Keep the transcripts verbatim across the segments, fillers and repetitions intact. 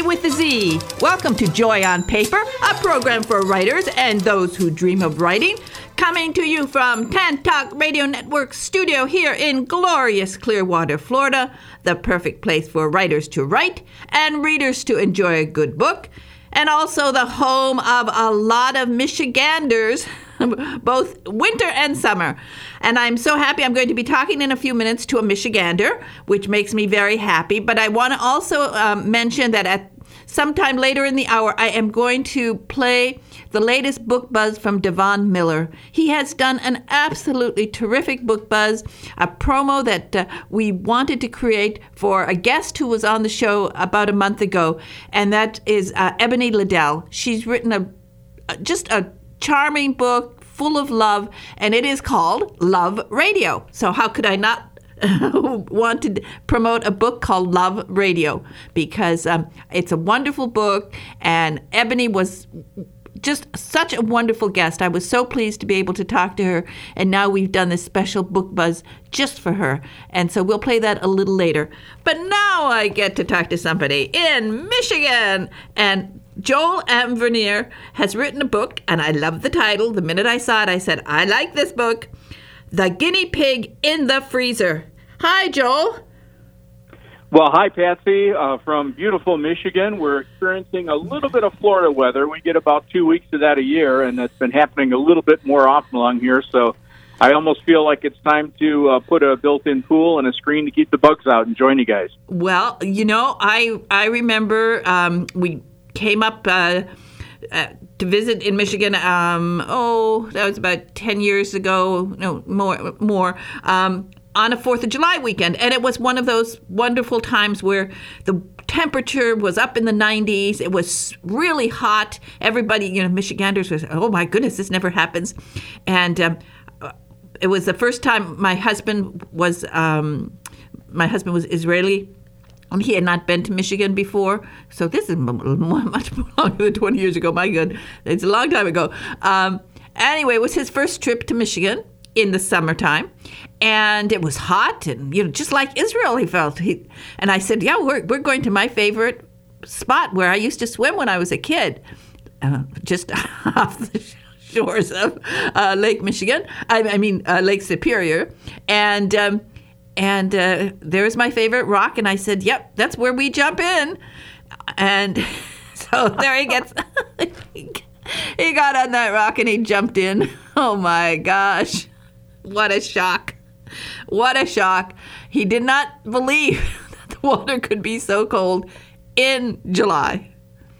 with a Z. Welcome to Joy on Paper, a program for writers and those who dream of writing. Coming to you from Tantalk Radio Network studio here in glorious Clearwater, Florida, the perfect place for writers to write and readers to enjoy a good book, and also the home of a lot of Michiganders, both winter and summer. And I'm so happy. I'm going to be talking in a few minutes to a Michigander, which makes me very happy. But I want to also um, mention that at sometime later in the hour, I am going to play the latest book buzz from Devon Miller. He has done an absolutely terrific book buzz, a promo that uh, we wanted to create for a guest who was on the show about a month ago, and that is uh, Ebony Liddell. She's written a just a charming book full of love, and it is called Love Radio. So how could I not want to promote a book called Love Radio? Because um, it's a wonderful book, and Ebony was just such a wonderful guest. I was so pleased to be able to talk to her, and now we've done this special book buzz just for her. And so we'll play that a little later. But now I get to talk to somebody in Michigan, and Joel Amvernier has written a book, and I love the title. The minute I saw it, I said, I like this book, The Guinea Pig in the Freezer. Hi, Joel. Well, hi, Patsy. Uh, from beautiful Michigan, we're experiencing a little bit of Florida weather. We get about two weeks of that a year, and it's been happening a little bit more often along here. So I almost feel like it's time to uh, put a built-in pool and a screen to keep the bugs out and join you guys. Well, you know, I I remember um, we came up uh, uh, to visit in Michigan. Um, oh, that was about ten years ago. No, more, more. Um, on a fourth of July weekend. And it was one of those wonderful times where the temperature was up in the nineties. It was really hot. Everybody, you know, Michiganders was, oh my goodness, this never happens. And um, it was the first time my husband was, um, my husband was Israeli, and he had not been to Michigan before. So this is much longer than twenty years ago. My God, it's a long time ago. Um, anyway, it was his first trip to Michigan in the summertime, and it was hot, and you know, just like Israel, he felt. He, and I said, "Yeah, we're we're going to my favorite spot where I used to swim when I was a kid, uh, just off the shores of uh, Lake Michigan. I, I mean, uh, Lake Superior, and um, and uh, there's my favorite rock." And I said, "Yep, that's where we jump in." And so there he gets. He got on that rock and he jumped in. Oh my gosh. What a shock. What a shock. He did not believe that the water could be so cold in July.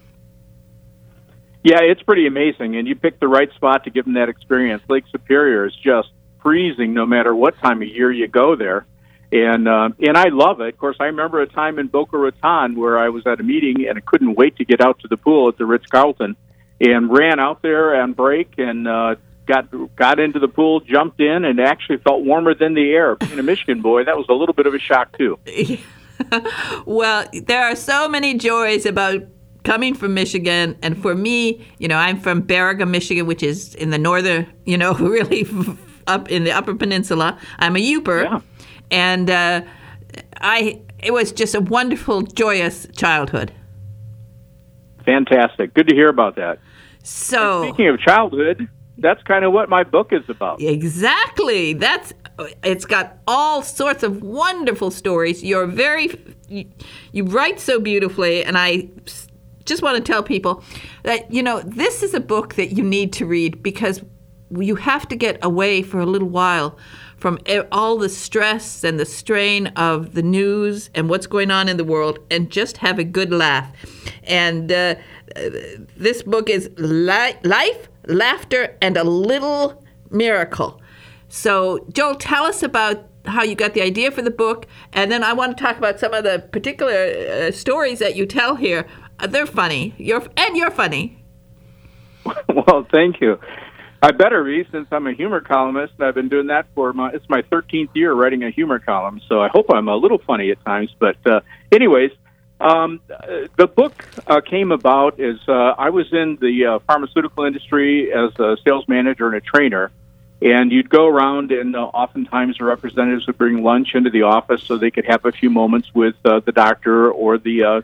Yeah, it's pretty amazing, and you picked the right spot to give him that experience. Lake Superior is just freezing no matter what time of year you go there, and uh, and I love it. Of course, I remember a time in Boca Raton where I was at a meeting, and I couldn't wait to get out to the pool at the Ritz-Carlton, and ran out there on break and uh, got got into the pool, jumped in, and actually felt warmer than the air. Being a Michigan boy, that was a little bit of a shock, too. Well, there are so many joys about coming from Michigan. And for me, you know, I'm from Baraga, Michigan, which is in the northern, you know, really up in the Upper Peninsula. I'm a Yooper. Yeah. And uh, I it was just a wonderful, joyous childhood. Fantastic. Good to hear about that. So, and speaking of childhood, that's kind of what my book is about. Exactly. That's it's got all sorts of wonderful stories. You're very you, you write so beautifully, and I just want to tell people that, you know, this is a book that you need to read because you have to get away for a little while from all the stress and the strain of the news and what's going on in the world, and just have a good laugh. And uh, this book is li- Life, Laughter, and a Little Miracle. So, Joel, tell us about how you got the idea for the book, and then I want to talk about some of the particular uh, stories that you tell here. Uh, they're funny. You're and you're funny. Well, thank you. I better be, since I'm a humor columnist, and I've been doing that for my, it's my thirteenth year writing a humor column, so I hope I'm a little funny at times. But uh, anyways, um, the book uh, came about as uh, I was in the uh, pharmaceutical industry as a sales manager and a trainer, and you'd go around, and uh, oftentimes the representatives would bring lunch into the office so they could have a few moments with uh, the doctor or the uh,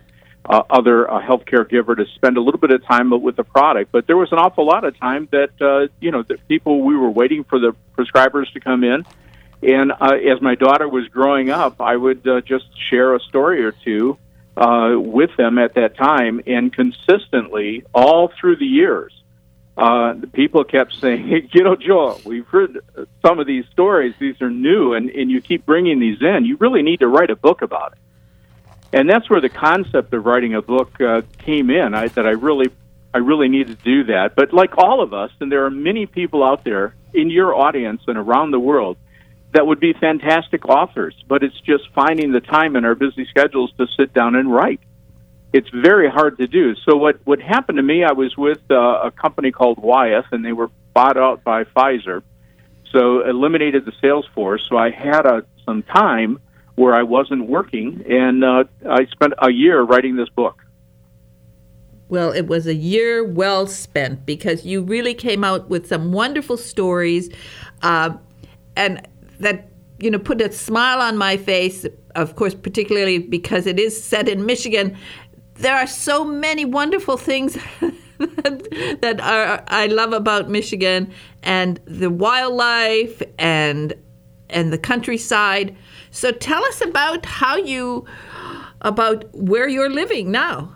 uh, other uh, healthcare giver to spend a little bit of time with the product. But there was an awful lot of time that, uh, you know, that people, we were waiting for the prescribers to come in. And uh, as my daughter was growing up, I would uh, just share a story or two uh, with them at that time. And consistently, all through the years, uh, the people kept saying, hey, you know, Joel, we've heard some of these stories. These are new, and, and you keep bringing these in. You really need to write a book about it. And that's where the concept of writing a book uh, came in, I, that I really I really needed to do that. But like all of us, and there are many people out there in your audience and around the world that would be fantastic authors, but it's just finding the time in our busy schedules to sit down and write. It's very hard to do. So what, what happened to me, I was with uh, a company called Wyeth, and they were bought out by Pfizer, so eliminated the sales force. So I had a, some time where I wasn't working, and uh, I spent a year writing this book. Well, it was a year well spent, because you really came out with some wonderful stories, uh, and that, you know, put a smile on my face, of course, particularly because it is set in Michigan. There are so many wonderful things that, that are, I love about Michigan, and the wildlife and and the countryside. So tell us about how you, about where you're living now.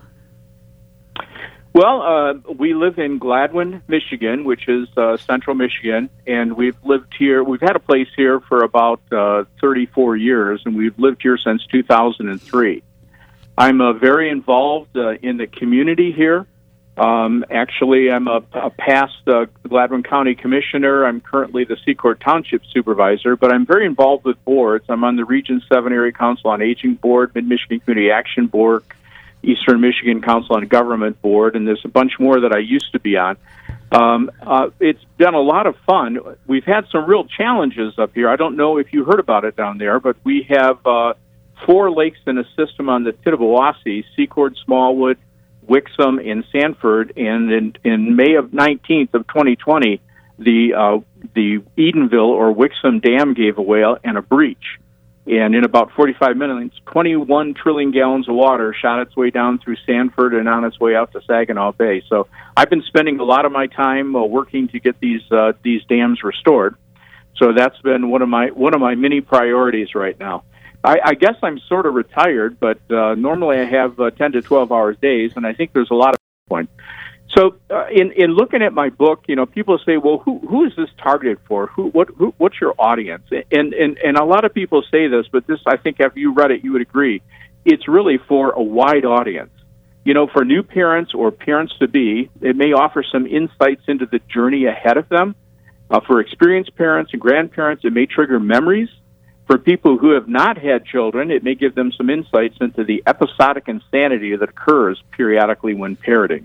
Well, uh, we live in Gladwin, Michigan, which is uh, central Michigan, and we've lived here. We've had a place here for about uh, thirty-four years, and we've lived here since two thousand three. I'm uh, very involved uh, in the community here. Um, actually, I'm a, a past uh, Gladwin County Commissioner. I'm currently the Secord Township Supervisor, but I'm very involved with boards. I'm on the Region seven Area Council on Aging Board, Mid-Michigan Community Action Board, Eastern Michigan Council on Government Board, and there's a bunch more that I used to be on. Um, uh, it's been a lot of fun. We've had some real challenges up here. I don't know if you heard about it down there, but we have uh, four lakes in a system on the Tittabawassee: Secord, Smallwood, Wixom, and Sanford. And in, in May of nineteenth of twenty twenty, the uh, the Edenville or Wixom Dam gave away and a breach. And in about forty-five minutes, twenty-one trillion gallons of water shot its way down through Sanford and on its way out to Saginaw Bay. So I've been spending a lot of my time uh, working to get these uh, these dams restored. So that's been one of my one of my many priorities right now. I, I guess I'm sort of retired, but uh, normally I have uh, ten to twelve hours days, and I think there's a lot of points. So, uh, in in looking at my book, you know, people say, "Well, who who is this targeted for? Who what who, what's your audience?" And and and a lot of people say this, but this, I think, after you read it, you would agree. It's really for a wide audience. You know, for new parents or parents to be, it may offer some insights into the journey ahead of them. Uh, for experienced parents and grandparents, it may trigger memories. For people who have not had children, it may give them some insights into the episodic insanity that occurs periodically when parenting.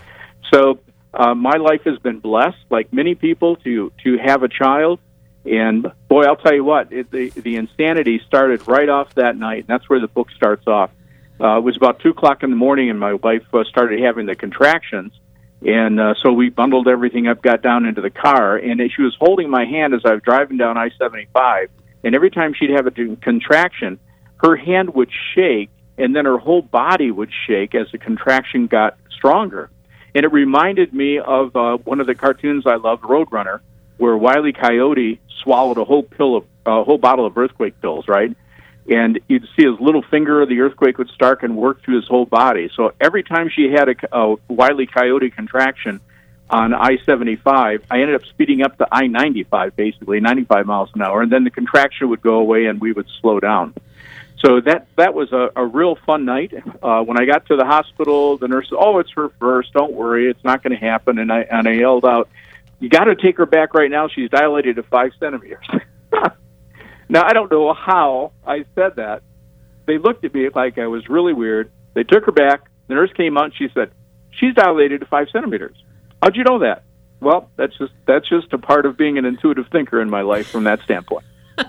So uh, my life has been blessed, like many people, to, to have a child. And, boy, I'll tell you what, it, the, the insanity started right off that night, and that's where the book starts off. Uh, it was about two o'clock in the morning, and my wife uh, started having the contractions. And uh, so we bundled everything up, got down into the car, and she was holding my hand as I was driving down I seventy-five. And every time she'd have a contraction, her hand would shake, and then her whole body would shake as the contraction got stronger. And it reminded me of uh, one of the cartoons I loved, Roadrunner, where Wile E. Coyote swallowed a whole pill of a uh, whole bottle of earthquake pills, right? And you'd see his little finger, the earthquake would start and work through his whole body. So every time she had a, a Wile E. Coyote contraction on I seventy-five, I ended up speeding up to I ninety-five, basically, ninety-five miles an hour, and then the contraction would go away and we would slow down. So that that was a, a real fun night. Uh, when I got to the hospital, the nurse said, "Oh, it's her first. Don't worry, it's not going to happen." And I and I yelled out, "You got to take her back right now. She's dilated to five centimeters." Now, I don't know how I said that. They looked at me like I was really weird. They took her back. The nurse came out and she said, "She's dilated to five centimeters." How'd you know that? Well, that's just that's just a part of being an intuitive thinker in my life from that standpoint.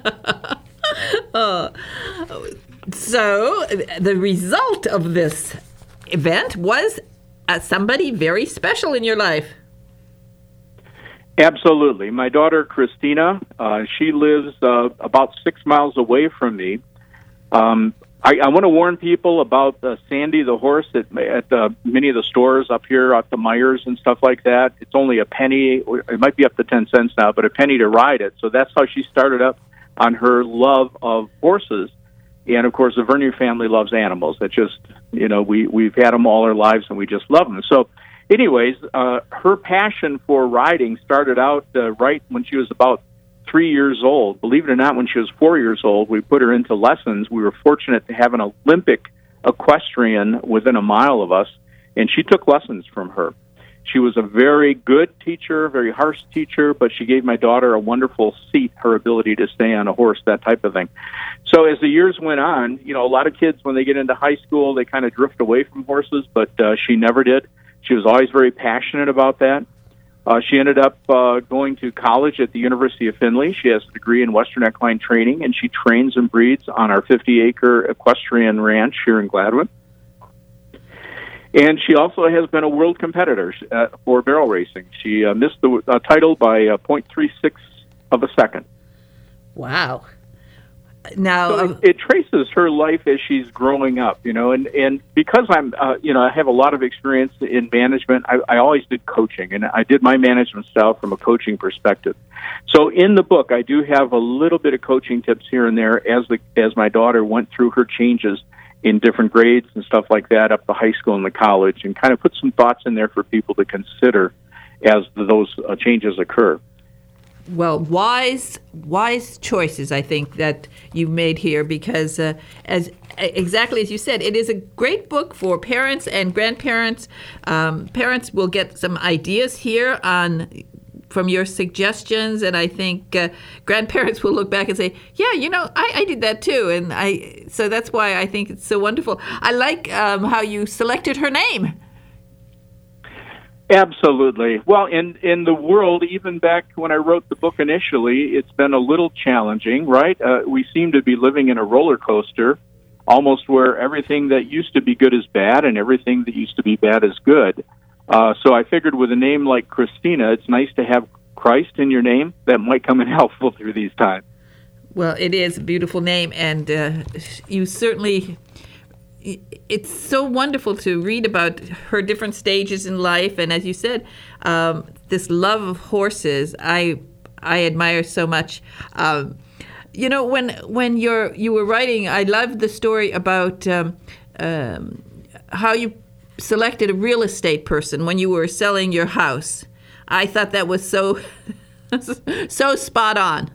uh, so the result of this event was uh, somebody very special in your life. Absolutely. My daughter, Christina, uh, she lives uh, about six miles away from me. Um, I, I want to warn people about uh, Sandy the horse at, at uh, many of the stores up here, at the Myers and stuff like that. It's only a penny. It might be up to ten cents now, but a penny to ride it. So that's how she started up on her love of horses. And, of course, the Vernier family loves animals. That just, you know, we, we've had them all our lives, and we just love them. So, anyways, uh, her passion for riding started out uh, right when she was about three years old. Believe it or not, when she was four years old, we put her into lessons. We were fortunate to have an Olympic equestrian within a mile of us, and she took lessons from her. She was a very good teacher, very harsh teacher, but she gave my daughter a wonderful seat, her ability to stay on a horse, that type of thing. So as the years went on, you know, a lot of kids, when they get into high school, they kind of drift away from horses, but uh, she never did. She was always very passionate about that. Uh, she ended up uh, going to college at the University of Findlay. She has a degree in Western equine training, and she trains and breeds on our fifty-acre equestrian ranch here in Gladwin. And she also has been a world competitor uh, for barrel racing. She uh, missed the uh, title by uh, zero point three six of a second. Wow. Now, so it, it traces her life as she's growing up, you know, and, and because I'm, uh, you know, I have a lot of experience in management, I, I always did coaching, and I did my management style from a coaching perspective. So in the book, I do have a little bit of coaching tips here and there as the as my daughter went through her changes in different grades and stuff like that up to high school and the college, and kind of put some thoughts in there for people to consider as those uh, changes occur. Well, wise, wise choices, I think, that you've made here, because uh, as exactly as you said, it is a great book for parents and grandparents. Um, parents will get some ideas here on from your suggestions, and I think uh, grandparents will look back and say, "Yeah, you know, I, I did that too," and I. So that's why I think it's so wonderful. I like um, how you selected her name. Absolutely. Well, in, in the world, even back when I wrote the book initially, it's been a little challenging, right? Uh, we seem to be living in a roller coaster, almost where everything that used to be good is bad and everything that used to be bad is good. Uh, so I figured with a name like Christina, it's nice to have Christ in your name. That might come in helpful through these times. Well, it is a beautiful name, and uh, you certainly... It's so wonderful to read about her different stages in life, and as you said, um, this love of horses, I I admire so much. Um, you know, when when you're you were writing, I loved the story about um, um, how you selected a real estate person when you were selling your house. I thought that was so so spot on.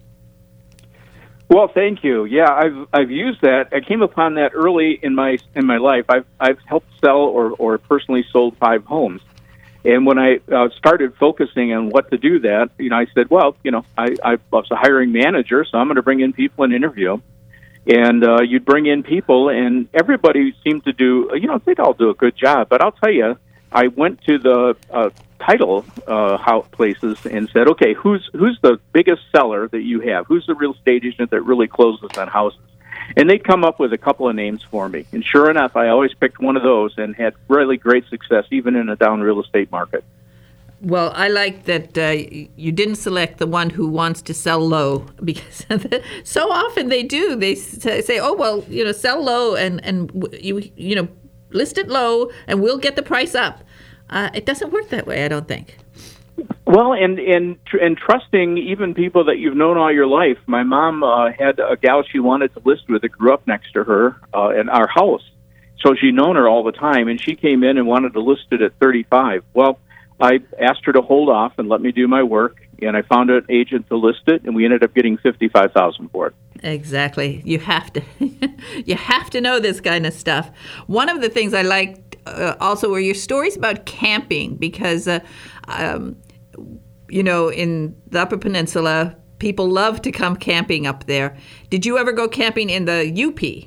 Well, thank you. Yeah, I've I've used that. I came upon that early in my in my life. I've I've helped sell or, or personally sold five homes, and when I uh, started focusing on what to do, that you know, I said, well, you know, I I was a hiring manager, so I'm going to bring in people and interview, and uh, you'd bring in people, and everybody seemed to do, you know, they'd all do a good job. But I'll tell you, I went to the uh, title uh, house places and said, okay, who's who's the biggest seller that you have? Who's the real estate agent that really closes on houses? And they'd come up with a couple of names for me. And sure enough, I always picked one of those and had really great success, even in a down real estate market. Well, I like that uh, you didn't select the one who wants to sell low, because so often they do. They say, oh, well, you know, sell low and, and you, you know, list it low and we'll get the price up. Uh, it doesn't work that way, I don't think. Well, and and and trusting even people that you've known all your life. My mom uh, had a gal she wanted to list with that grew up next to her uh, in our house, so she'd known her all the time, and she came in and wanted to list it at thirty-five. Well, I asked her to hold off and let me do my work, and I found an agent to list it, and we ended up getting fifty-five thousand dollars for it. Exactly. You have to, you have to know this kind of stuff. One of the things I liked uh, also were your stories about camping, because, uh, um, you know, in the Upper Peninsula, people love to come camping up there. Did you ever go camping in the U P?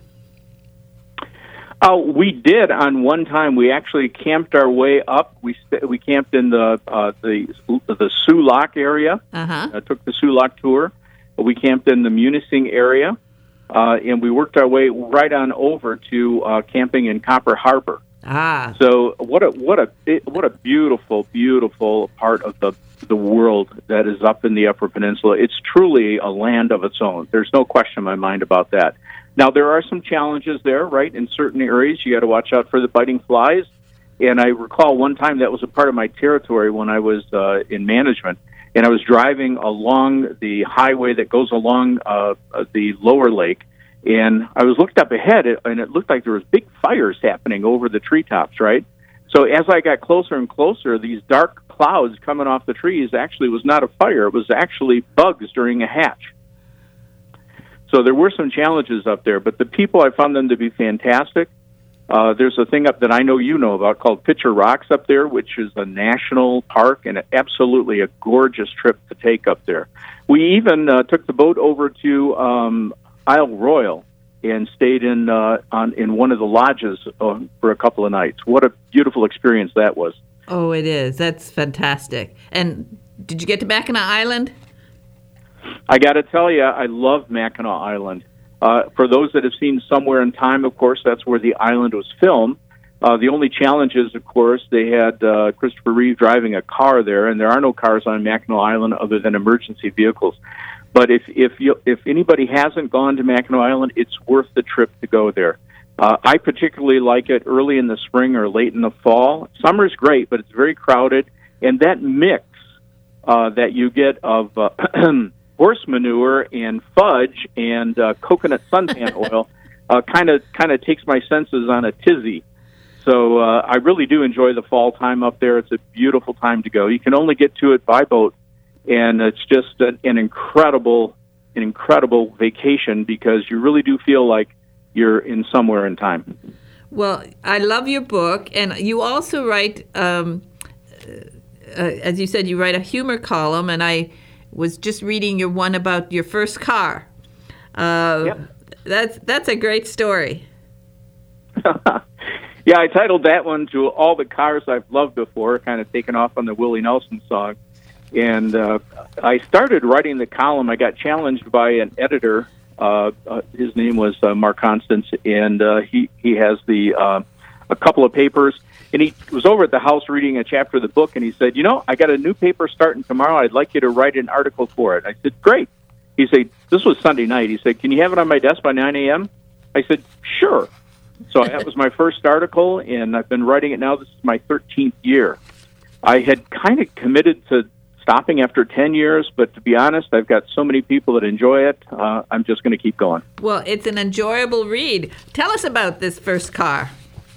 Oh, we did on one time. We actually camped our way up. We st- we camped in the uh, the the Sioux Lock area. Uh-huh. I took the Sioux Lock tour. We camped in the Munising area, uh, and we worked our way right on over to uh, camping in Copper Harbor. Ah. So what a what a what a beautiful beautiful part of the the world that is up in the Upper Peninsula. It's truly a land of its own. There's no question in my mind about that. Now, there are some challenges there, right? In certain areas, you got to watch out for the biting flies. And I recall one time that was a part of my territory when I was uh, in management, and I was driving along the highway that goes along uh, the lower lake, and I was looked up ahead, and it looked like there was big fires happening over the treetops, right? So as I got closer and closer, these dark clouds coming off the trees actually was not a fire. It was actually bugs during a hatch. So there were some challenges up there, but the people, I found them to be fantastic. Uh, there's a thing up that I know you know about called Pitcher Rocks up there, which is a national park and absolutely a gorgeous trip to take up there. We even uh, took the boat over to um, Isle Royal and stayed in uh, on in one of the lodges uh, for a couple of nights. What a beautiful experience that was. Oh, it is. That's fantastic. And did you get to Mackinac Island? I got to tell you, I love Mackinac Island. Uh, for those that have seen Somewhere in Time, of course, that's where the island was filmed. Uh, the only challenge is, of course, they had uh, Christopher Reeve driving a car there, and there are no cars on Mackinac Island other than emergency vehicles. But if if you, if anybody hasn't gone to Mackinac Island, it's worth the trip to go there. Uh, I particularly like it early in the spring or late in the fall. Summer's great, but it's very crowded, and that mix uh, that you get of uh, horse manure and fudge and uh, coconut suntan oil kind of kind of takes my senses on a tizzy. So uh, I really do enjoy the fall time up there. It's a beautiful time to go. You can only get to it by boat, and it's just an, an incredible, an incredible vacation because you really do feel like you're in Somewhere in Time. Well, I love your book, and you also write, um, uh, as you said, you write a humor column, and I was just reading your one about your first car. Uh, yep. That's that's a great story. Yeah, I titled that one to All the Cars I've Loved Before, kind of taken off on the Willie Nelson song. And uh, I started writing the column. I got challenged by an editor. Uh, uh, his name was uh, Mark Constance, and uh, he, he has the uh, a couple of papers. And he was over at the house reading a chapter of the book, and he said, you know, I got a new paper starting tomorrow. I'd like you to write an article for it. I said, great. He said, this was Sunday night. He said, can you have it on my desk by nine a.m.? I said, sure. So that was my first article, and I've been writing it now. This is my thirteenth year. I had kind of committed to stopping after ten years, but to be honest, I've got so many people that enjoy it, uh, I'm just going to keep going. Well, it's an enjoyable read. Tell us about this first car.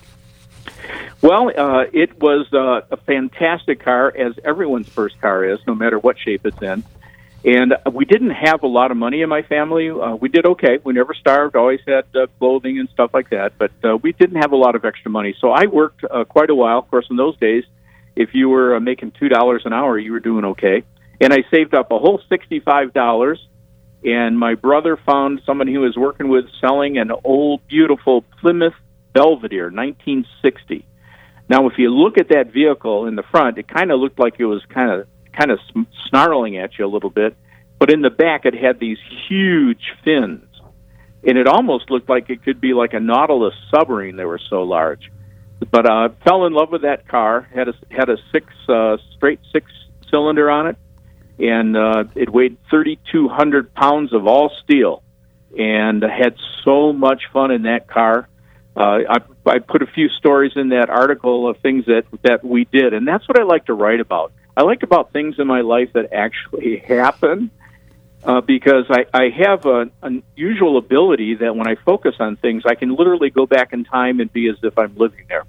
Well, uh, it was uh, a fantastic car, as everyone's first car is, no matter what shape it's in. And we didn't have a lot of money in my family. Uh, we did okay. We never starved, always had uh, clothing and stuff like that, but uh, we didn't have a lot of extra money. So I worked uh, quite a while. Of course, in those days, if you were uh, making two dollars an hour, you were doing okay. And I saved up a whole sixty-five dollars, and my brother found someone he was working with selling an old, beautiful Plymouth Belvedere, nineteen sixty. Now, if you look at that vehicle in the front, it kind of looked like it was kind of kind of snarling at you a little bit, but in the back it had these huge fins, and it almost looked like it could be like a Nautilus submarine. They were so large. But uh, fell in love with that car. Had a had a six uh, straight six cylinder on it, and uh, it weighed thirty-two hundred pounds of all steel, and I had so much fun in that car. Uh, I, I put a few stories in that article of things that that we did, and that's what I like to write about. I like about things in my life that actually happen, uh, because I, I have an unusual ability that when I focus on things, I can literally go back in time and be as if I'm living there.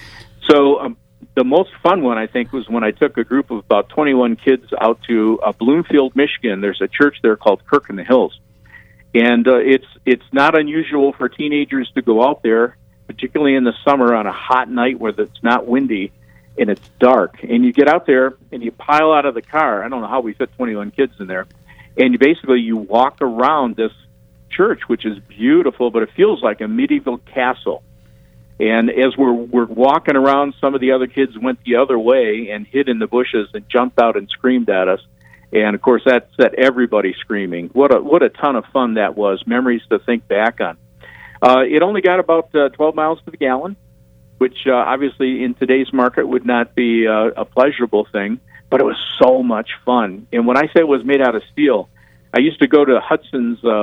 So um, the most fun one, I think, was when I took a group of about twenty-one kids out to uh, Bloomfield, Michigan. There's a church there called Kirk in the Hills. And uh, it's it's not unusual for teenagers to go out there, particularly in the summer on a hot night where it's not windy and it's dark. And you get out there and you pile out of the car. I don't know how we fit twenty-one kids in there. And you basically you walk around this church, which is beautiful, but it feels like a medieval castle. And as we're we're walking around, some of the other kids went the other way and hid in the bushes and jumped out and screamed at us. And of course, that set everybody screaming. What a what a ton of fun that was! Memories to think back on. Uh, it only got about uh, twelve miles to the gallon, which uh, obviously in today's market would not be uh, a pleasurable thing, but it was so much fun. And when I say it was made out of steel, I used to go to Hudson's uh,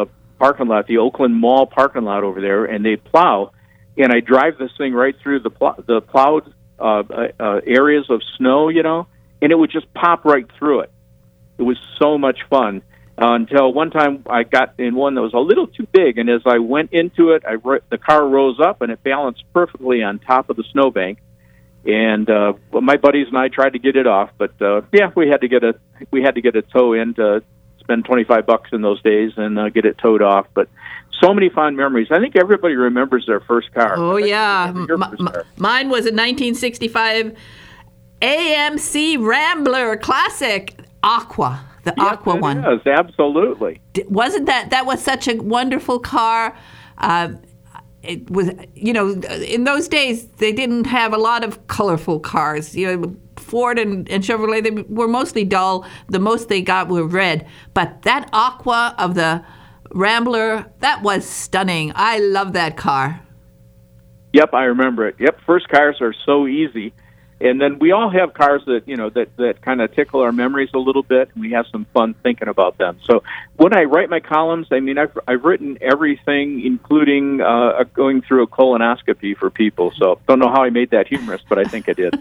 parking lot, the Oakland Mall parking lot over there, and they plow, and I drive this thing right through the pl- the plowed uh, uh, areas of snow, you know, and it would just pop right through it. It was so much fun uh, until one time I got in one that was a little too big, and as I went into it, I the car rose up and it balanced perfectly on top of the snowbank. And uh, well, my buddies and I tried to get it off, but uh, yeah, we had to get a we had to get a tow in to spend twenty-five bucks in those days and uh, get it towed off. But so many fond memories. I think everybody remembers their first car. Oh yeah, M- m- car. Mine was a nineteen sixty-five A M C Rambler Classic Aqua, the yes, Aqua it one. Yes, absolutely. D- wasn't that that was such a wonderful car? Uh, It was, you know, in those days, they didn't have a lot of colorful cars. You know, Ford and, and Chevrolet, they were mostly dull. The most they got were red. But that Aqua of the Rambler, that was stunning. I love that car. Yep, I remember it. Yep, first cars are so easy. And then we all have cars that, you know, that, that kind of tickle our memories a little bit, and we have some fun thinking about them. So when I write my columns, I mean, I've, I've written everything, including uh, going through a colonoscopy for people. So don't know how I made that humorous, but I think I did.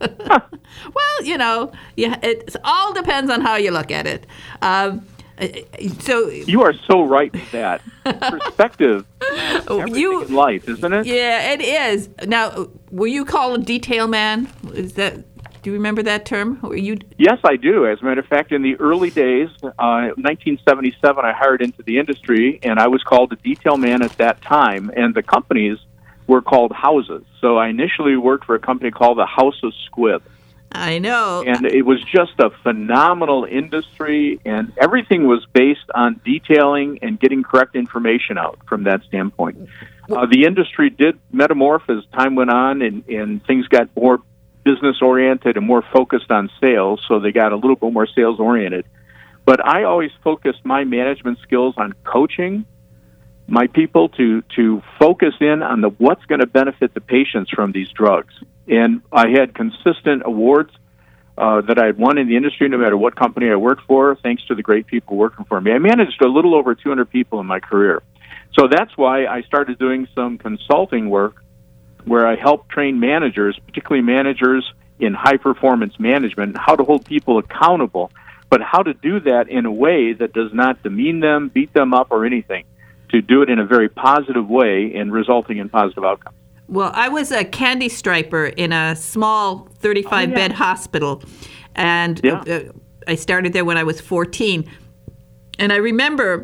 Well, you know, yeah, it all depends on how you look at it. Um, So you are so right with that. Perspective, everything you, in life, isn't it? Yeah, it is. Now, were you called a detail man? Is that? Do you remember that term? Were you? Yes, I do. As a matter of fact, in the early days, uh, nineteen seventy-seven, I hired into the industry, and I was called a detail man at that time. And the companies were called houses. So I initially worked for a company called the House of Squibb. I know. And it was just a phenomenal industry, and everything was based on detailing and getting correct information out from that standpoint. Uh, the industry did metamorph as time went on, and, and things got more business-oriented and more focused on sales, so they got a little bit more sales-oriented. But I always focused my management skills on coaching my people to, to focus in on the what's going to benefit the patients from these drugs. And I had consistent awards uh, that I had won in the industry, no matter what company I worked for, thanks to the great people working for me. I managed a little over two hundred people in my career. So that's why I started doing some consulting work where I help train managers, particularly managers in high-performance management, how to hold people accountable, but how to do that in a way that does not demean them, beat them up, or anything, to do it in a very positive way and resulting in positive outcomes. Well, I was a candy striper in a small thirty-five bed oh, yeah. hospital, and yeah. uh, I started there when I was fourteen. And I remember,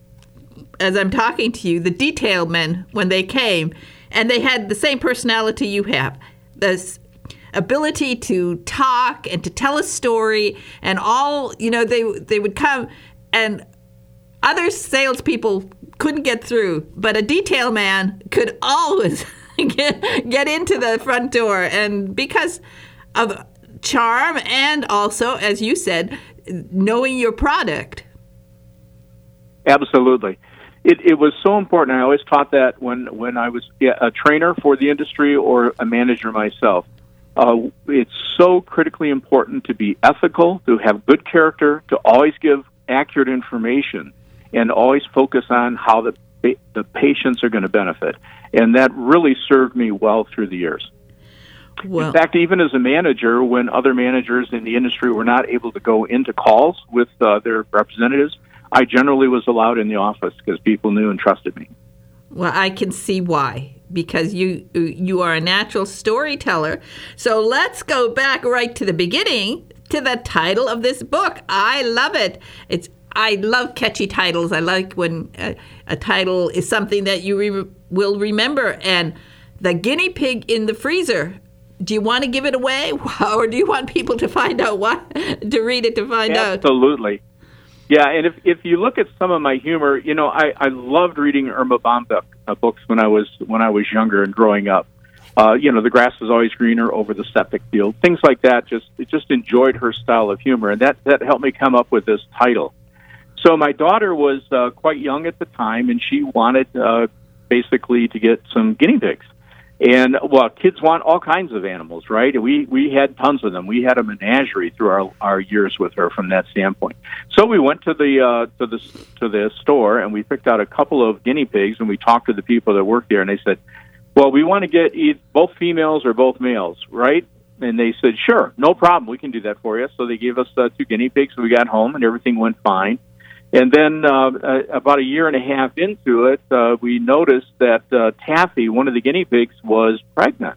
as I'm talking to you, the detail men, when they came, and they had the same personality you have, this ability to talk and to tell a story, and all, you know, they they would come, and other salespeople couldn't get through, but a detail man could always get, get into the front door, and because of charm and also, as you said, knowing your product. Absolutely. It, it was so important. I always taught that when, when I was a trainer for the industry or a manager myself. Uh, it's so critically important to be ethical, to have good character, to always give accurate information, and always focus on how the the patients are going to benefit. And that really served me well through the years. Well, in fact, even as a manager, when other managers in the industry were not able to go into calls with uh, their representatives, I generally was allowed in the office because people knew and trusted me. Well, I can see why, because you you are a natural storyteller. So let's go back right to the beginning, to the title of this book. I love it. It's I love catchy titles. I like when a, a title is something that you re- will remember. And The Guinea Pig in the Freezer. Do you want to give it away, or do you want people to find out what to read it to find Absolutely. out? Absolutely. Yeah, and if if you look at some of my humor, you know, I, I loved reading Irma Bombeck uh, books when I was when I was younger and growing up. Uh, you know, the grass is always greener over the septic field. Things like that. Just just enjoyed her style of humor, and that that helped me come up with this title. So my daughter was uh, quite young at the time, and she wanted uh, basically to get some guinea pigs. And, well, kids want all kinds of animals, right? We we had tons of them. We had a menagerie through our our years with her from that standpoint. So we went to the uh, to the to the store and we picked out a couple of guinea pigs and we talked to the people that work there and they said, "Well, we want to get either both females or both males, right?" And they said, "Sure, no problem. We can do that for you." So they gave us uh, two guinea pigs. We got home and everything went fine. And then uh, uh, about a year and a half into it, uh, we noticed that uh, Taffy, one of the guinea pigs, was pregnant.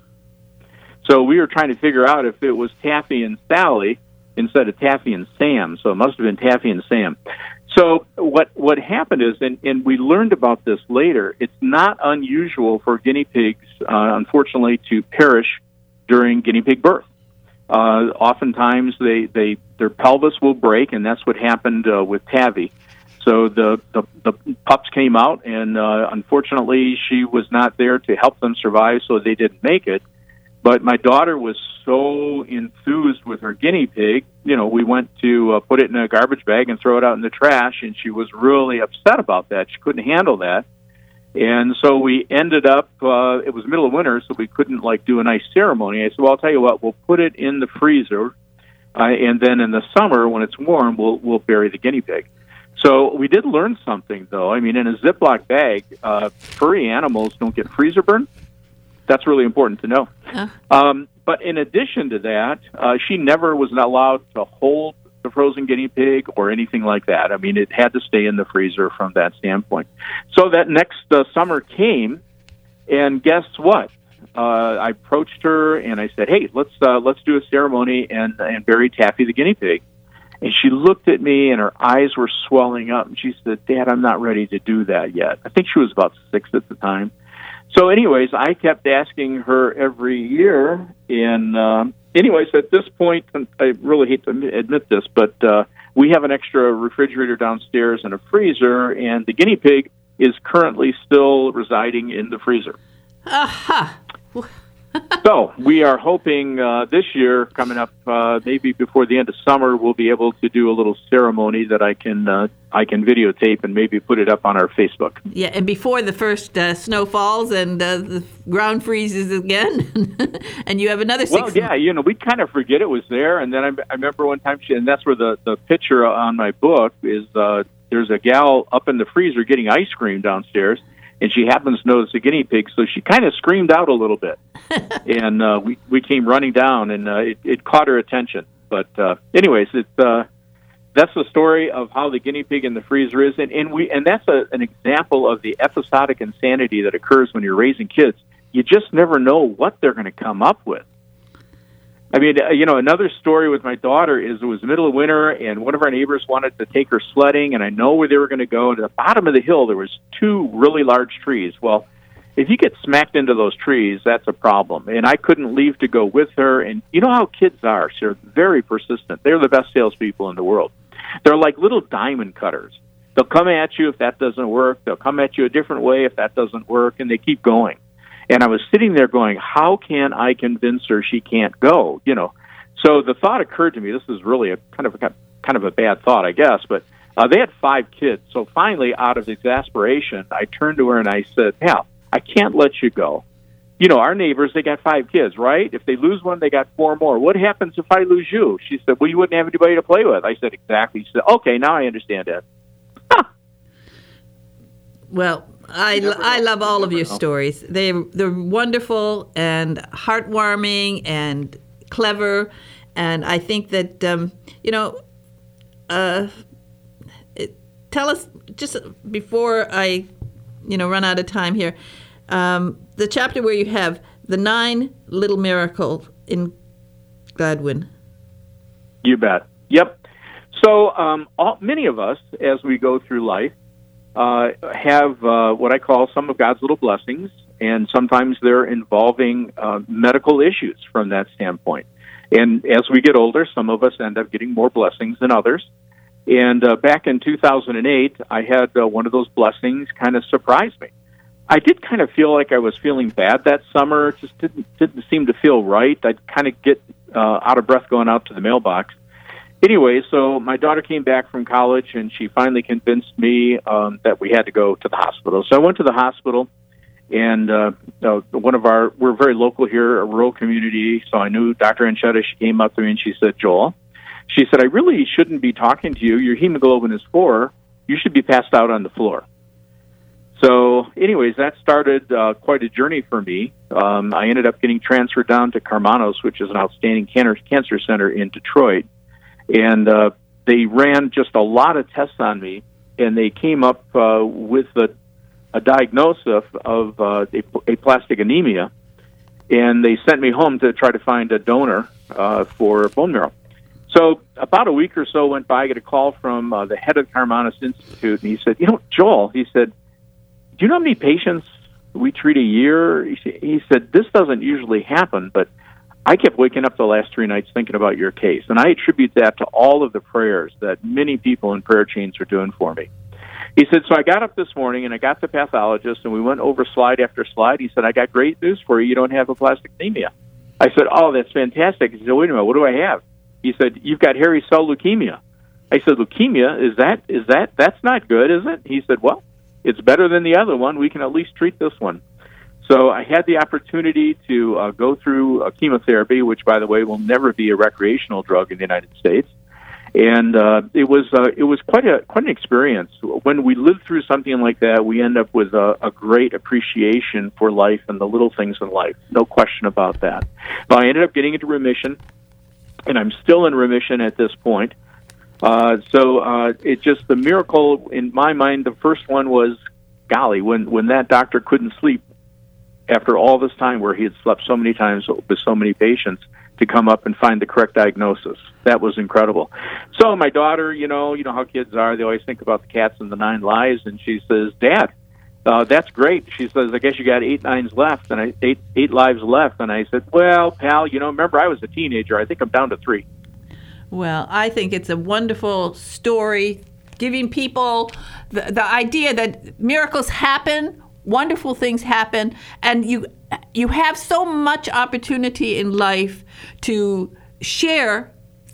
So we were trying to figure out if it was Taffy and Sally instead of Taffy and Sam. So it must have been Taffy and Sam. So what what happened is, and, and we learned about this later, it's not unusual for guinea pigs, uh, unfortunately, to perish during guinea pig birth. Uh, oftentimes, they, they their pelvis will break, and that's what happened uh, with Taffy. So the, the, the pups came out, and uh, unfortunately, she was not there to help them survive, so they didn't make it. But my daughter was so enthused with her guinea pig, you know, we went to uh, put it in a garbage bag and throw it out in the trash, and she was really upset about that. She couldn't handle that. And so we ended up, uh, it was middle of winter, so we couldn't, like, do a nice ceremony. I said, well, I'll tell you what, we'll put it in the freezer, uh, and then in the summer, when it's warm, we'll we'll bury the guinea pig. So we did learn something, though. I mean, in a Ziploc bag, uh, furry animals don't get freezer burn. That's really important to know. Uh. Um, but in addition to that, uh, she never was allowed to hold the frozen guinea pig or anything like that. I mean, it had to stay in the freezer from that standpoint. So that next uh, summer came, and guess what? Uh, I approached her and I said, "Hey, let's uh, let's do a ceremony and and bury Taffy the guinea pig." And she looked at me and her eyes were swelling up, and she said, "Dad, I'm not ready to do that yet." I think she was about six at the time. So anyways, I kept asking her every year. And um, anyways, at this point, and I really hate to admit this, but uh, we have an extra refrigerator downstairs and a freezer, and the guinea pig is currently still residing in the freezer. Aha! So we are hoping uh, this year, coming up, uh, maybe before the end of summer, we'll be able to do a little ceremony that I can uh, I can videotape and maybe put it up on our Facebook. Yeah, and before the first uh, snow falls and uh, the ground freezes again, and you have another six. Well, yeah, you know, we kind of forget it was there, and then I, I remember one time, she, and that's where the, the picture on my book is. Uh, there's a gal up in the freezer getting ice cream downstairs. And she happens to notice a guinea pig, so she kind of screamed out a little bit. and uh, we, we came running down, and uh, it, it caught her attention. But uh, anyways, it, uh, that's the story of how the guinea pig in the freezer is. And, and, we, and that's a, an example of the episodic insanity that occurs when you're raising kids. You just never know what they're going to come up with. I mean, you know, another story with my daughter is it was the middle of winter, and one of our neighbors wanted to take her sledding, and I know where they were going to go. And at the bottom of the hill, there was two really large trees. Well, if you get smacked into those trees, that's a problem. And I couldn't leave to go with her. And you know how kids are. They're very persistent. They're the best salespeople in the world. They're like little diamond cutters. They'll come at you if that doesn't work. They'll come at you a different way if that doesn't work, and they keep going. And I was sitting there going, how can I convince her she can't go? You know, so the thought occurred to me. This is really a kind of a kind of a bad thought, I guess. But uh, they had five kids. So finally, out of exasperation, I turned to her and I said, "Hal, I can't let you go. You know, our neighbors, they got five kids, right? If they lose one, they got four more. What happens if I lose you?" She said, "Well, you wouldn't have anybody to play with." I said, "Exactly." She said, "Okay, now I understand that." Huh. Well, I, I love all of your stories. They, they're wonderful and heartwarming and clever. And I think that, um, you know, uh, it, tell us, just before I, you know, run out of time here, um, the chapter where you have the nine little miracles in Gladwin. You bet. Yep. So um, all, many of us, as we go through life, Uh, have uh, what I call some of God's little blessings, and sometimes they're involving uh, medical issues from that standpoint. And as we get older, some of us end up getting more blessings than others. And uh, back in two thousand eight, I had uh, one of those blessings kind of surprise me. I did kind of feel like I was feeling bad that summer. It just didn't, didn't seem to feel right. I'd kind of get uh, out of breath going out to the mailbox. Anyway, so my daughter came back from college, and she finally convinced me um, that we had to go to the hospital. So I went to the hospital, And uh, uh, one of our, we're very local here, a rural community, so I knew Doctor Anchetta. She came up to me and she said, Joel, she said, I really shouldn't be talking to you. Your hemoglobin is four. You should be passed out on the floor. So anyways, that started uh, quite a journey for me. Um, I ended up getting transferred down to Karmanos, which is an outstanding cancer, cancer center in Detroit. And uh, they ran just a lot of tests on me, and they came up uh, with a, a diagnosis of, of uh, aplastic anemia, and they sent me home to try to find a donor uh, for bone marrow. So about a week or so went by. I get a call from uh, the head of Karmanos Institute, and he said, you know, Joel, he said, do you know how many patients we treat a year? He said, this doesn't usually happen, but I kept waking up the last three nights thinking about your case, and I attribute that to all of the prayers that many people in prayer chains are doing for me. He said, so I got up this morning, and I got the pathologist, and we went over slide after slide. He said, I got great news for you. You don't have aplastic anemia. I said, oh, that's fantastic. He said, wait a minute, what do I have? He said, you've got hairy cell leukemia. I said, leukemia, is that, is that, that's not good, is it? He said, well, it's better than the other one. We can at least treat this one. So I had the opportunity to uh, go through uh, chemotherapy, which, by the way, will never be a recreational drug in the United States. And uh, it was uh, it was quite a quite an experience. When we live through something like that, we end up with a, a great appreciation for life and the little things in life. No question about that. But I ended up getting into remission, and I'm still in remission at this point. Uh, so uh, it just, the miracle in my mind, the first one was, golly, when, when that doctor couldn't sleep after all this time where he had slept so many times with so many patients, to come up and find the correct diagnosis. That was incredible. So my daughter, you know, you know how kids are. They always think about the cats and the nine lives, and she says, Dad, uh, that's great. She says, I guess you got eight nines left, and I eight eight lives left. And I said, well, pal, you know, remember I was a teenager. I think I'm down to three. Well, I think it's a wonderful story, giving people the, the idea that miracles happen, wonderful things happen, and you you have so much opportunity in life to share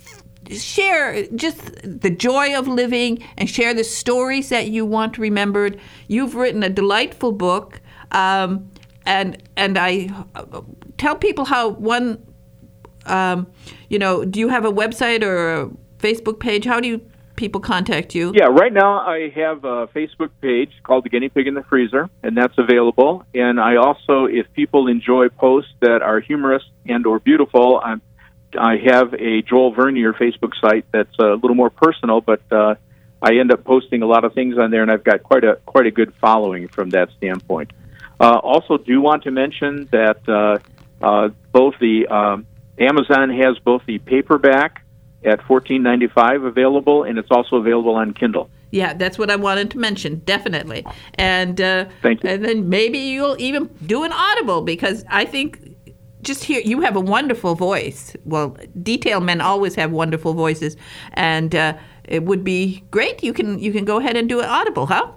share just the joy of living and share the stories that you want remembered. You've written a delightful book, um, and and I tell people how one, um, you know, do you have a website or a Facebook page? How do you people contact you? Yeah, right now I have a Facebook page called The Guinea Pig in the Freezer, and that's available. And I also, if people enjoy posts that are humorous and or beautiful, I'm, I have a Joel Vernier Facebook site that's a little more personal, but uh, I end up posting a lot of things on there, and I've got quite a quite a good following from that standpoint. Uh, also, do want to mention that uh, uh, both the um, Amazon has both the paperback at fourteen ninety-five available, and it's also available on Kindle. Yeah, that's what I wanted to mention, definitely. And uh, Thank you. And then maybe you'll even do an Audible, because I think just here, you have a wonderful voice. Well, detail men always have wonderful voices, and uh, it would be great. You can you can go ahead and do an Audible, huh?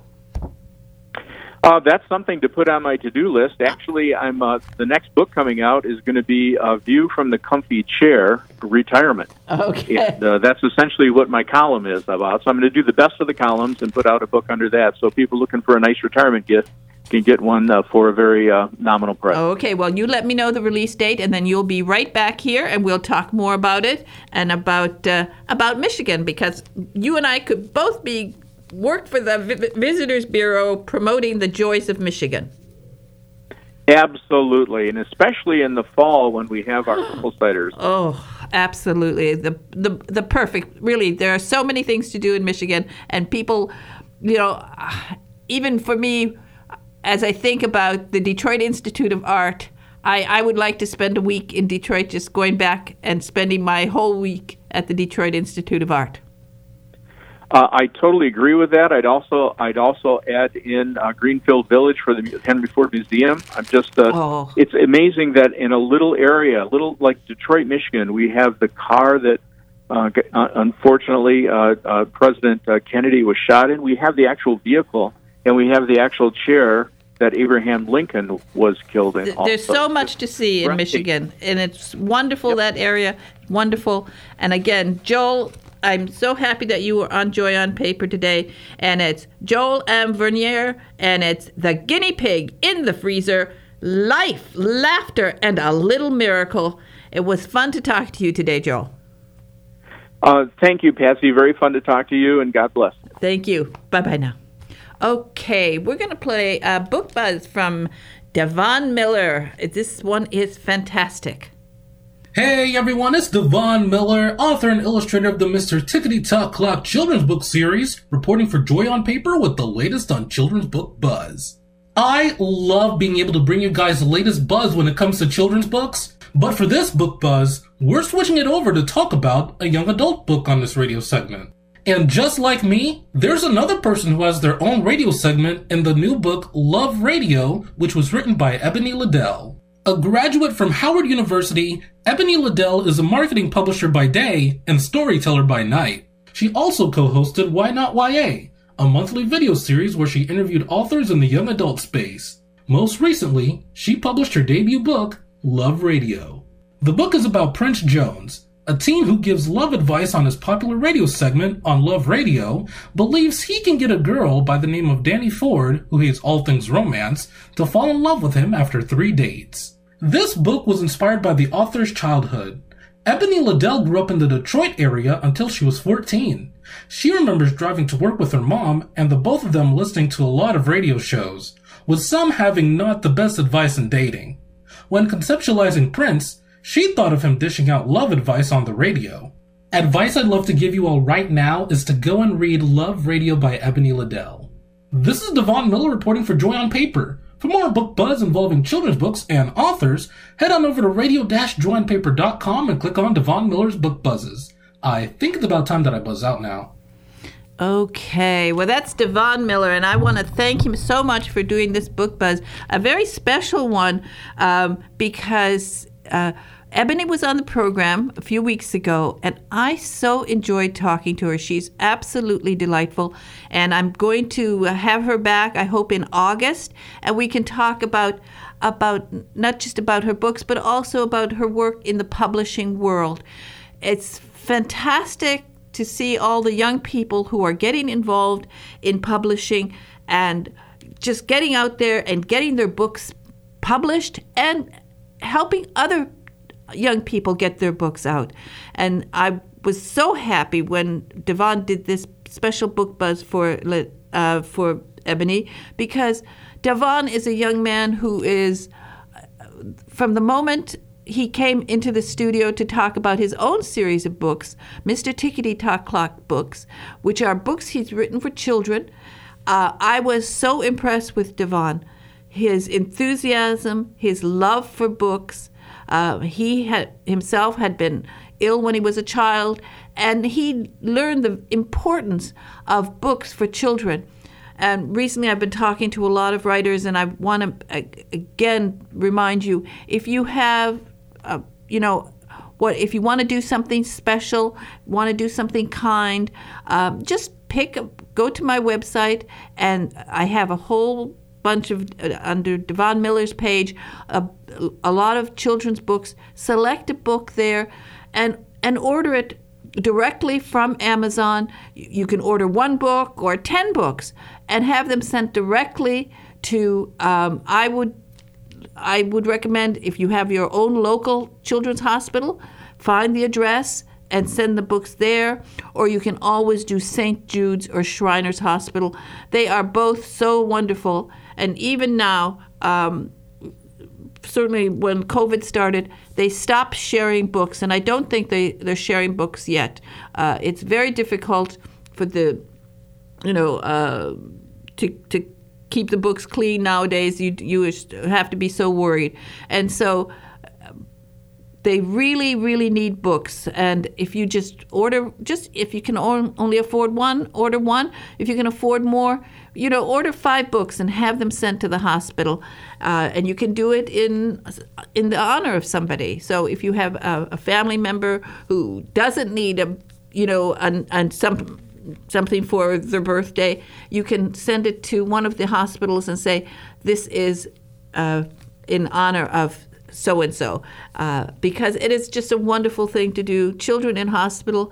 Uh, that's something to put on my to-do list. Actually, I'm uh, the next book coming out is going to be A View from the Comfy Chair, Retirement. Okay. And uh, that's essentially what my column is about. So I'm going to do the best of the columns and put out a book under that, so people looking for a nice retirement gift can get one uh, for a very uh, nominal price. Okay, well, you let me know the release date, and then you'll be right back here, and we'll talk more about it and about uh, about Michigan, because you and I could both be worked for the v- Visitors Bureau promoting the joys of Michigan. Absolutely, and especially in the fall when we have our purple ciders. Oh, absolutely. The, the the perfect, really, there are so many things to do in Michigan, and people, you know, even for me, as I think about the Detroit Institute of Art, I, I would like to spend a week in Detroit, just going back and spending my whole week at the Detroit Institute of Art. Uh, I totally agree with that. I'd also I'd also add in uh, Greenfield Village for the Henry Ford Museum. I'm just uh, oh. It's amazing that in a little area, little like Detroit, Michigan, we have the car that uh, unfortunately uh, uh, President uh, Kennedy was shot in. We have the actual vehicle, and we have the actual chair that Abraham Lincoln was killed in. Also. There's so much to see in Right. Michigan, and it's wonderful, Yep. that area, wonderful. And again, Joel, I'm so happy that you were on Joy on Paper today, and it's Joel M. Vernier, and it's The Guinea Pig in the Freezer, Life, Laughter, and a Little Miracle. It was fun to talk to you today, Joel. Uh, thank you, Patsy. Very fun to talk to you, and God bless. Thank you. Bye-bye now. Okay, we're going to play a book buzz from Devon Miller. This one is fantastic. Hey everyone, it's Devon Miller, author and illustrator of the Mister Tickety Talk Clock children's book series, reporting for Joy on Paper with the latest on children's book buzz. I love being able to bring you guys the latest buzz when it comes to children's books, but for this book buzz, we're switching it over to talk about a young adult book on this radio segment. And just like me, there's another person who has their own radio segment in the new book Love Radio, which was written by Ebony Liddell. A graduate from Howard University, Ebony Liddell is a marketing publisher by day and storyteller by night. She also co-hosted Why Not Y A, a monthly video series where she interviewed authors in the young adult space. Most recently, she published her debut book, Love Radio. The book is about Prince Jones, a teen who gives love advice on his popular radio segment on Love Radio, believes he can get a girl by the name of Danny Ford, who hates all things romance, to fall in love with him after three dates. This book was inspired by the author's childhood. Ebony Liddell grew up in the Detroit area until she was fourteen. She remembers driving to work with her mom and the both of them listening to a lot of radio shows, with some having not the best advice in dating. When conceptualizing Prince, she thought of him dishing out love advice on the radio. Advice I'd love to give you all right now is to go and read Love Radio by Ebony Liddell. This is Devon Miller reporting for Joy on Paper. For more book buzz involving children's books and authors, head on over to radio dash joy on paper dot com and click on Devon Miller's Book Buzzes. I think it's about time that I buzz out now. Okay, well, that's Devon Miller, and I want to thank him so much for doing this book buzz, a very special one, um, because uh, Ebony was on the program a few weeks ago, and I so enjoyed talking to her. She's absolutely delightful, and I'm going to have her back, I hope, in August, and we can talk about about not just about her books, but also about her work in the publishing world. It's fantastic to see all the young people who are getting involved in publishing and just getting out there and getting their books published and helping other young people get their books out. And I was so happy when Devon did this special book buzz for uh, for Ebony, because Devon is a young man who is, from the moment he came into the studio to talk about his own series of books, Mister Tickety Talk Clock books, which are books he's written for children, uh, I was so impressed with Devon. His enthusiasm, his love for books. Uh, he had himself had been ill when he was a child, and he learned the importance of books for children. And recently I've been talking to a lot of writers, and I want to, uh, again, remind you, if you have, uh, you know, what if you want to do something special, want to do something kind, um, just pick, a, go to my website, and I have a whole bunch of, uh, under Devon Miller's page, a, a lot of children's books. Select a book there and and order it directly from Amazon. You can order one book or ten books and have them sent directly to, um, I would I would recommend, if you have your own local children's hospital, find the address and send the books there, or you can always do Saint Jude's or Shriners Hospital. They are both so wonderful. And even now, um, certainly when COVID started, they stopped sharing books, and I don't think they, they're sharing books yet. Uh, it's very difficult for the, you know, uh, to to keep the books clean nowadays. You you have to be so worried, and so they really, really need books. And if you just order, just if you can only afford one, order one. If you can afford more, you know, order five books and have them sent to the hospital. Uh, and you can do it in in the honor of somebody. So if you have a, a family member who doesn't need a, you know, and and some something for their birthday, you can send it to one of the hospitals and say, this is uh, in honor of so-and-so, uh, because it is just a wonderful thing to do. Children in hospital,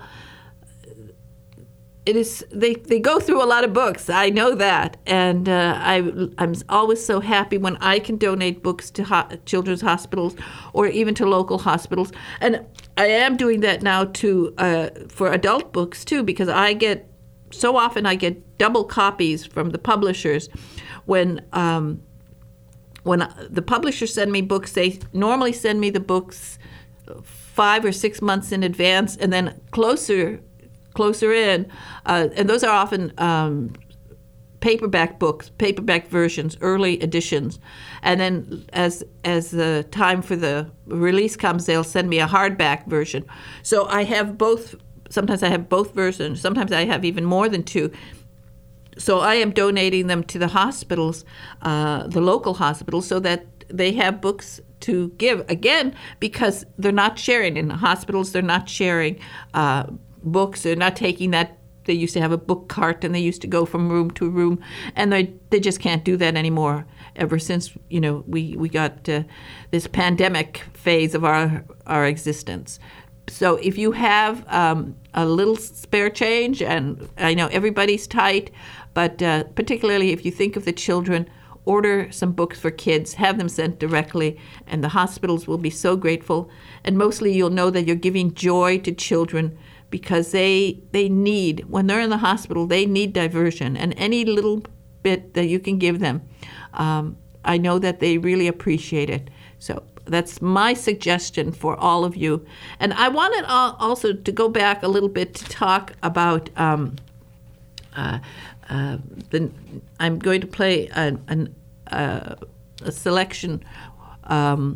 it is they, they go through a lot of books. I know that, and uh, I I'm always so happy when I can donate books to ho- children's hospitals or even to local hospitals. And I am doing that now to uh, for adult books too, because I get so often I get double copies from the publishers when. Um, When the publishers send me books, they normally send me the books five or six months in advance, and then closer, closer in, uh, and those are often um, paperback books, paperback versions, early editions, and then as as the time for the release comes, they'll send me a hardback version. So I have both. Sometimes I have both versions. Sometimes I have even more than two. So I am donating them to the hospitals, uh, the local hospitals, so that they have books to give. Again, because they're not sharing in the hospitals, they're not sharing uh, books. They're not taking that. They used to have a book cart, and they used to go from room to room, and they they just can't do that anymore. Ever since you know we we got uh, this pandemic phase of our our existence. So if you have um, a little spare change, and I know everybody's tight, but uh, particularly if you think of the children, order some books for kids, have them sent directly, and the hospitals will be so grateful. And mostly you'll know that you're giving joy to children, because they they need, when they're in the hospital, they need diversion. And any little bit that you can give them, um, I know that they really appreciate it. So that's my suggestion for all of you. And I wanted also to go back a little bit to talk about um, uh, uh, the. I'm going to play a, an, uh, a selection um,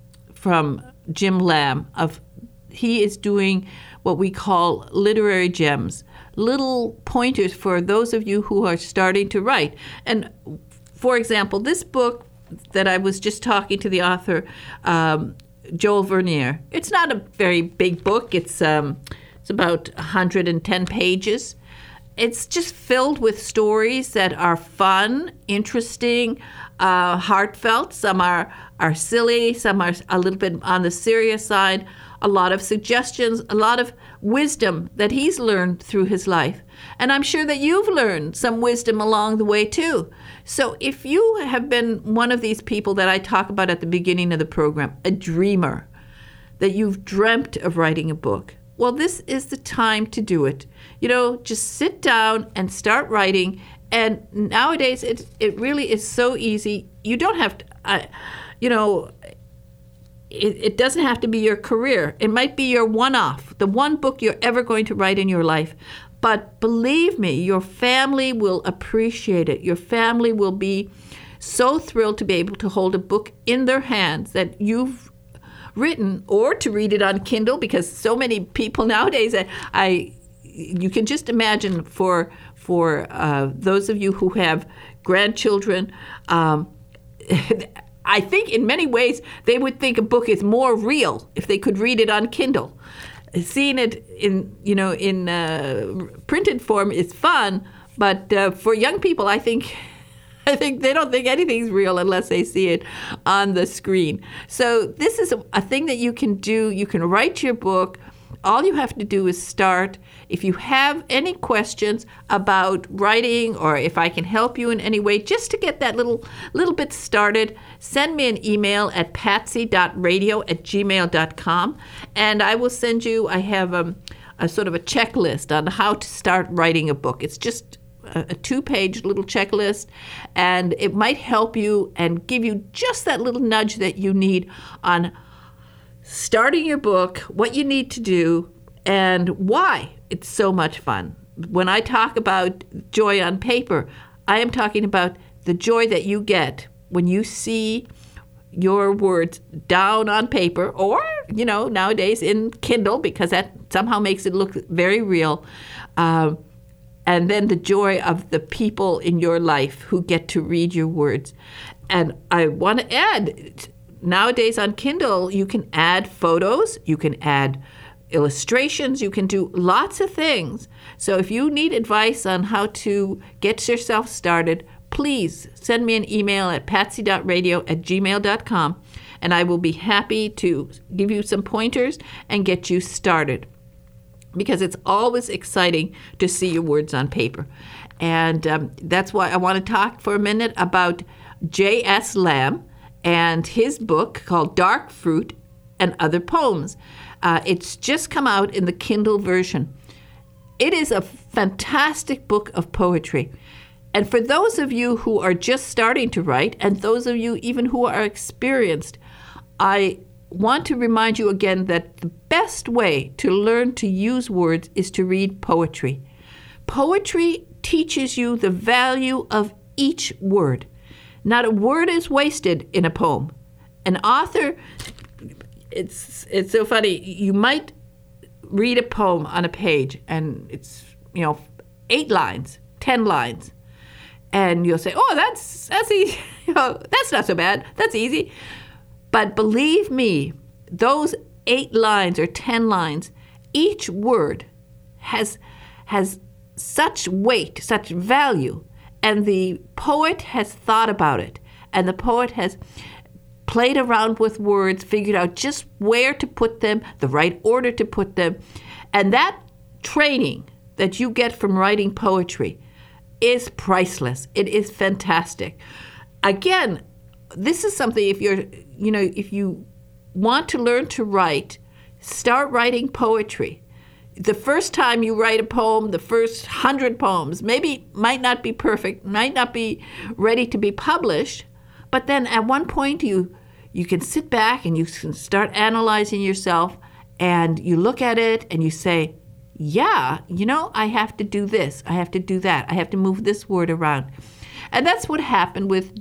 from Jim Lamb of. He is doing what we call literary gems, little pointers for those of you who are starting to write. And for example, this book that I was just talking to the author, um, Joel Vernier. It's not a very big book. It's um, it's about one hundred ten pages. It's just filled with stories that are fun, interesting, uh, heartfelt. Some are, are silly. Some are a little bit on the serious side. A lot of suggestions, a lot of wisdom that he's learned through his life. And I'm sure that you've learned some wisdom along the way too. So if you have been one of these people that I talk about at the beginning of the program, a dreamer, that you've dreamt of writing a book, well, this is the time to do it. You know, just sit down and start writing. And nowadays, it it really is so easy. You don't have to, uh, you know, it, it doesn't have to be your career. It might be your one-off, the one book you're ever going to write in your life. But believe me, your family will appreciate it. Your family will be so thrilled to be able to hold a book in their hands that you've written, or to read it on Kindle, because so many people nowadays, I, I you can just imagine for for uh, those of you who have grandchildren, um, I think in many ways they would think a book is more real if they could read it on Kindle. Seeing it in, you know, in uh, printed form is fun, but uh, for young people, I think, I think they don't think anything's real unless they see it on the screen. So this is a, a thing that you can do. You can write your book. All you have to do is start. If you have any questions about writing, or if I can help you in any way, just to get that little little bit started, send me an email at patsy dot radio at gmail dot com, and I will send you, I have a, a sort of a checklist on how to start writing a book. It's just a, a two-page little checklist, and it might help you and give you just that little nudge that you need on starting your book, what you need to do, and why it's so much fun. When I talk about joy on paper, I am talking about the joy that you get when you see your words down on paper, or, you know, nowadays in Kindle, because that somehow makes it look very real. Uh, and then the joy of the people in your life who get to read your words. And I want to add, nowadays on Kindle, you can add photos, you can add illustrations. You can do lots of things. So if you need advice on how to get yourself started, please send me an email at patsy dot radio at gmail dot com, and I will be happy to give you some pointers and get you started, because it's always exciting to see your words on paper. And um, that's why I want to talk for a minute about J S Lamb and his book called Dark Fruit and Other Poems. Uh, it's just come out in the Kindle version. It is a fantastic book of poetry. And for those of you who are just starting to write, and those of you even who are experienced, I want to remind you again that the best way to learn to use words is to read poetry. Poetry teaches you the value of each word. Not a word is wasted in a poem. An author, it's it's so funny, you might read a poem on a page and it's, you know, eight lines, ten lines. And you'll say, oh, that's that's easy. You know, that's not so bad. That's easy. But believe me, those eight lines or ten lines, each word has has such weight, such value, and the poet has thought about it, and the poet has played around with words, figured out just where to put them, the right order to put them, and that training that you get from writing poetry is priceless. It is fantastic. Again, this is something, if you're, you know, if you want to learn to write, start writing poetry. The first time you write a poem, the first hundred poems, maybe might not be perfect, might not be ready to be published, but then at one point you you can sit back and you can start analyzing yourself, and you look at it and you say, yeah, you know, I have to do this, I have to do that, I have to move this word around. And that's what happened with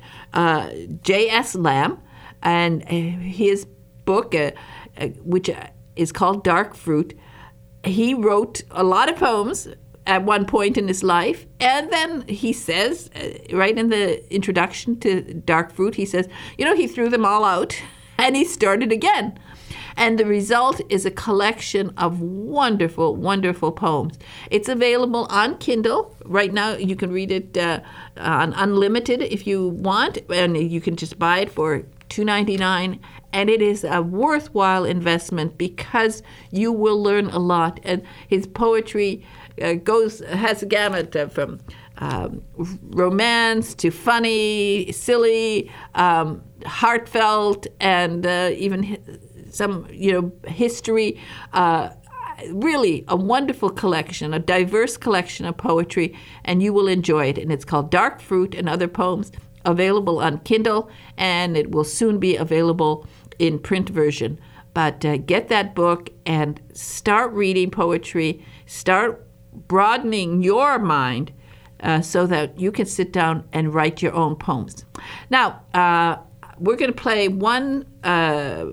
uh, J S Lamb and uh, his book, uh, uh, which is called Dark Fruit. He wrote a lot of poems at one point in his life, and then he says, uh, right in the introduction to Dark Fruit, he says, you know, he threw them all out and he started again. And the result is a collection of wonderful, wonderful poems. It's available on Kindle. Right now, you can read it uh, on Unlimited if you want, and you can just buy it for two dollars and ninety-nine cents. And it is a worthwhile investment because you will learn a lot. And his poetry uh, goes has a gamut uh, from um, romance to funny, silly, um, heartfelt, and uh, even some, you know, history. Uh, really a wonderful collection, a diverse collection of poetry, and you will enjoy it. And it's called Dark Fruit and Other Poems, available on Kindle, and it will soon be available in print version. But uh, get that book and start reading poetry, start broadening your mind uh, so that you can sit down and write your own poems. Now, uh, we're going to play one uh,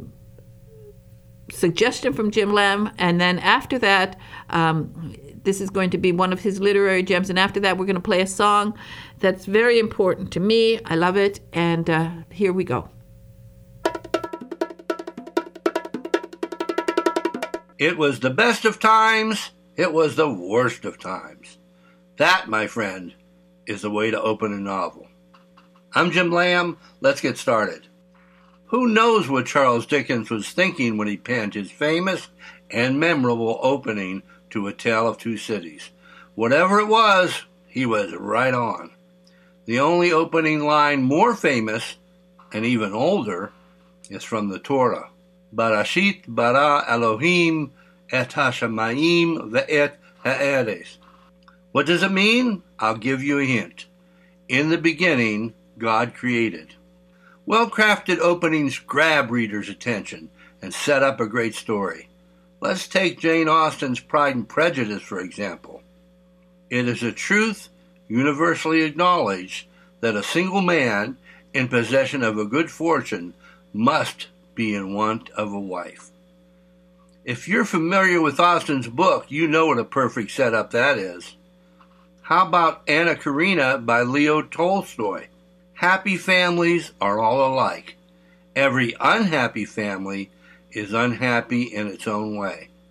suggestion from Jim Lamb, and then after that, um, this is going to be one of his literary gems, and after that, we're going to play a song that's very important to me. I love it, and uh, here we go. It was the best of times, it was the worst of times. That, my friend, is the way to open a novel. I'm Jim Lamb. Let's get started. Who knows what Charles Dickens was thinking when he penned his famous and memorable opening to A Tale of Two Cities? Whatever it was, he was right on. The only opening line more famous, and even older, is from the Torah. Barashit bara Elohim et hashamayim ve'et ha'eres. What does it mean? I'll give you a hint. In the beginning, God created. Well-crafted openings grab readers' attention and set up a great story. Let's take Jane Austen's Pride and Prejudice, for example. It is a truth universally acknowledged that a single man in possession of a good fortune must be in want of a wife. If you're familiar with Austen's book, you know what a perfect setup that is. How about Anna Karenina by Leo Tolstoy? Happy families are all alike. Every unhappy family is unhappy in its own way.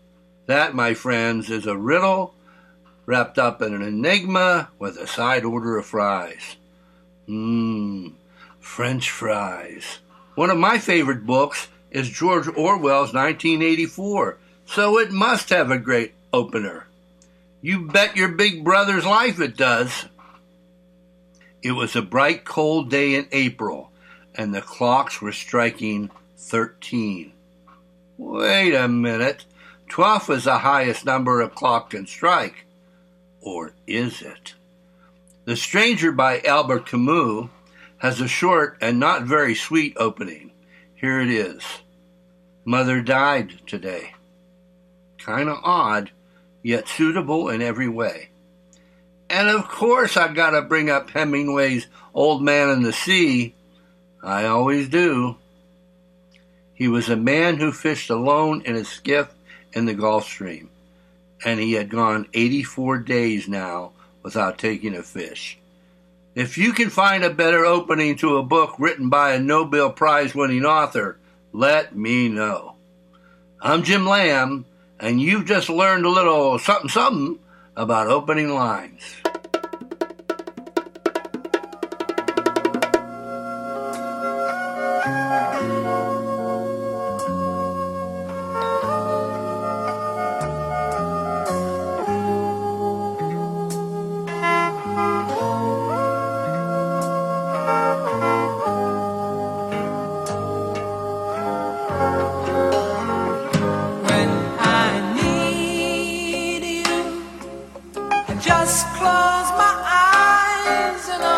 That, my friends, is a riddle wrapped up in an enigma with a side order of fries. Mmm, French fries. One of my favorite books is George Orwell's nineteen eighty-four, so it must have a great opener. You bet your big brother's life it does. It was a bright, cold day in April, and the clocks were striking thirteen. Wait a minute. twelve is the highest number a clock can strike. Or is it? The Stranger by Albert Camus has a short and not very sweet opening. Here it is. Mother died today. Kinda odd, yet suitable in every way. And of course I gotta bring up Hemingway's Old Man in the Sea. I always do. He was a man who fished alone in a skiff in the Gulf Stream, and he had gone eighty-four days now without taking a fish. If you can find a better opening to a book written by a Nobel Prize-winning author, let me know. I'm Jim Lamb, and you've just learned a little something-something about opening lines. Just close my eyes and